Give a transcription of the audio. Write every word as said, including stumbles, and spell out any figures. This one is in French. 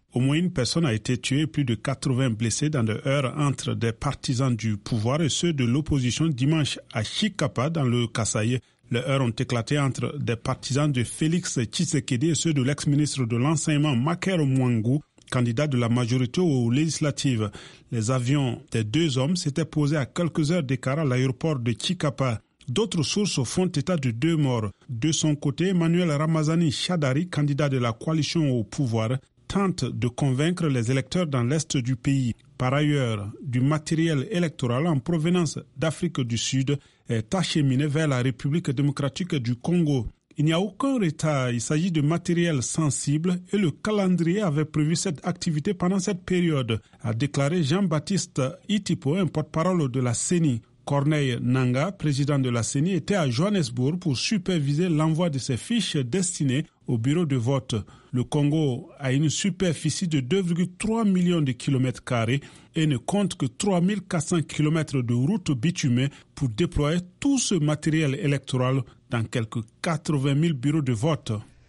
Au moins une personne a été tuée et plus de quatre-vingts blessés dans de heurts entre des partisans du pouvoir et ceux de l'opposition dimanche à Chikapa dans le Kasaï. Les heurts ont éclaté entre des partisans de Félix Tshisekedi et ceux de l'ex-ministre de l'Enseignement Makero Mwangu, candidat de la majorité aux législatives. Les avions des deux hommes s'étaient posés à quelques heures d'écart à l'aéroport de Chikapa. D'autres sources font état de deux morts. De son côté, Emmanuel Ramazani Chadari, candidat de la coalition au pouvoir, tente de convaincre les électeurs dans l'est du pays. Par ailleurs, du matériel électoral en provenance d'Afrique du Sud est acheminé vers la République démocratique du Congo. Il n'y a aucun retard, il s'agit de matériel sensible et le calendrier avait prévu cette activité pendant cette période, a déclaré Jean-Baptiste Itipo, un porte-parole de la C E N I. Corneille Nanga, président de la C E N I, était à Johannesburg pour superviser l'envoi de ses fiches destinées au bureau de vote. Le Congo a une superficie de deux virgule trois millions de kilomètres carrés et ne compte que trois mille quatre cents kilomètres de routes bitumées pour déployer tout ce matériel électoral dans quelques quatre-vingt mille bureaux de vote.